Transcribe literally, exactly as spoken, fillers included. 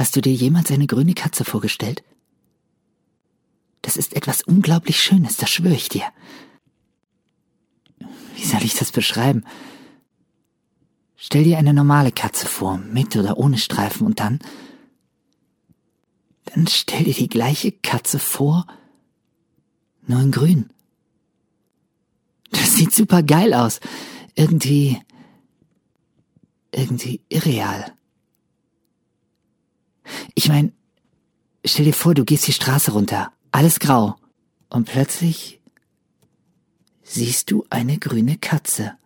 Hast du dir jemals eine grüne Katze vorgestellt? Das ist etwas unglaublich Schönes, das schwöre ich dir. Wie soll ich das beschreiben? Stell dir eine normale Katze vor, mit oder ohne Streifen, und dann... Dann stell dir die gleiche Katze vor, nur in grün. Das sieht super geil aus. Irgendwie... Irgendwie irreal. Ich mein, stell dir vor, du gehst die Straße runter, alles grau, und plötzlich siehst du eine grüne Katze.